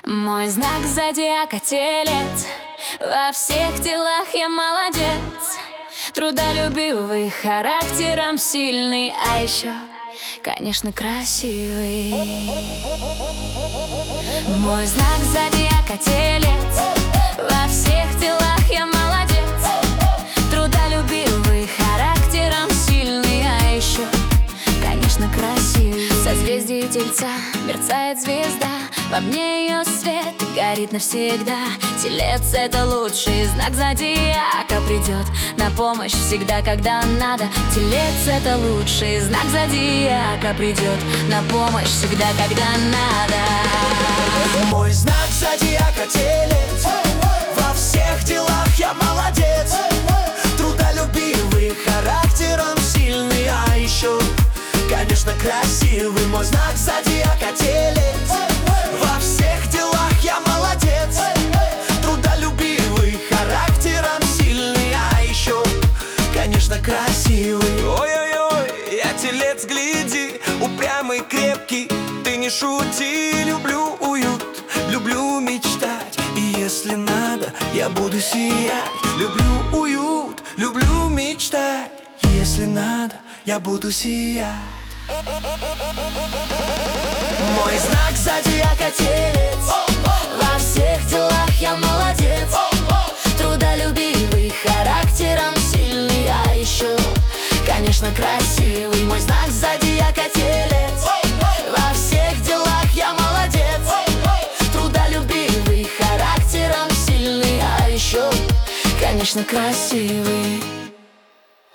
Мой знак зодиака телец, во всех делах я молодец. Трудолюбивый, характером сильный, а еще, конечно, красивый. Мой знак зодиака телец, во всех делах я молодец. Трудолюбивый, характером сильный, а еще, конечно, красивый. Созвездие Тельца мерцает звезда, во мне ее свет горит навсегда. Телец — это лучший знак зодиака, придет на помощь всегда, когда надо. Телец — это лучший знак зодиака, придет на помощь всегда, когда надо. Мой знак зодиака телец, во всех делах я молодец. Трудолюбивый, характером сильный, а еще, конечно, красивый. Мой знак зодиака телец, во всех делах я молодец. Трудолюбивый, характером сильный, а еще, конечно, красивый. Ой-ой-ой, я телец, гляди, упрямый, крепкий. Ты не шути, люблю уют, люблю мечтать. И если надо, я буду сиять. Люблю уют, люблю мечтать. Если надо, я буду сиять. Мой знак зодиака телец, Во всех делах я молодец. Трудолюбивый, характером сильный, а еще, конечно, красивый. Мой знак зодиака телец, во всех делах я молодец. Трудолюбивый, характером сильный, а еще, конечно, красивый.